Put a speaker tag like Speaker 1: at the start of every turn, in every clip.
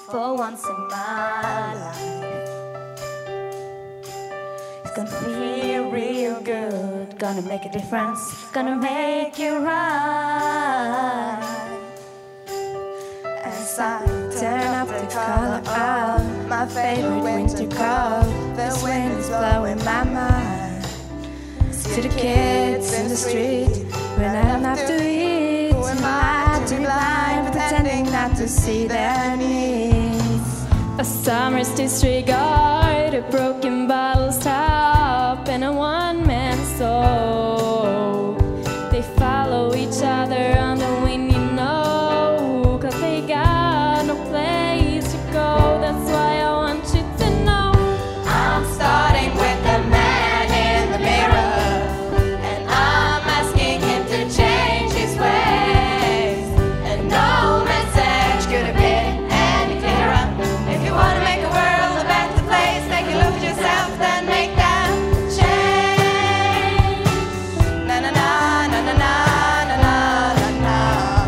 Speaker 1: for once in my life. It's gonna feel real good, gonna make a difference, gonna make you right. As I turn up the color of my favorite winter coat, the wind is blowing my mind. See the kids in the street, running after it. Who am I to be blind, pretending not to see their needs?
Speaker 2: A summer's disregard, a broken bottle's top, and a one-man soul. They follow each other on the wind, you know, 'cause they got no place to go. That's why I want you to know
Speaker 1: I'm starting with the man in the mirror, and I'm asking him to change his ways. And no message could have been any clearer. If you want to make a world a better place, take a look at yourself, then make that change. Na na na na na na na na na.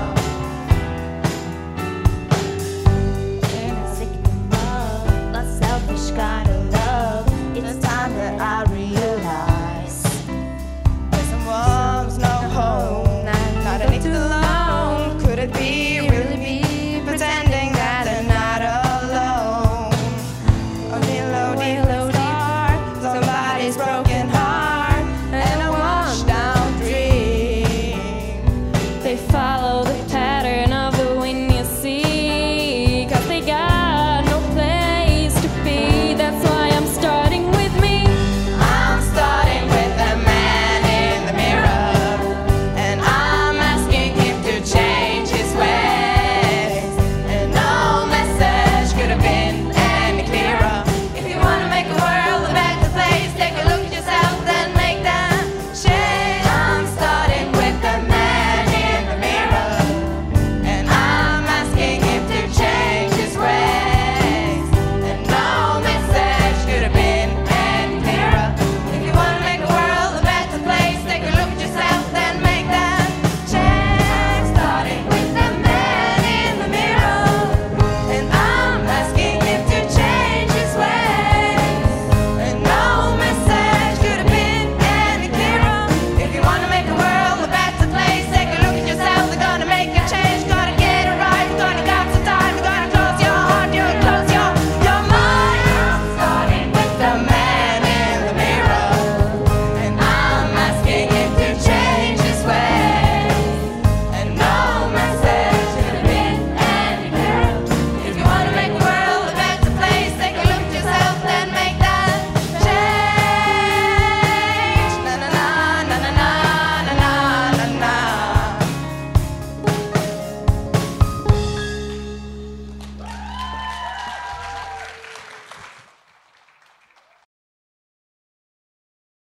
Speaker 1: In a sick love, a selfish kind of love, it's time that I realize there's no warmth, no home, not a little alone. Could it be, really be, pretending that they're not alone? Only a low star, somebody's broken heart, and a washed down dream.
Speaker 2: they follow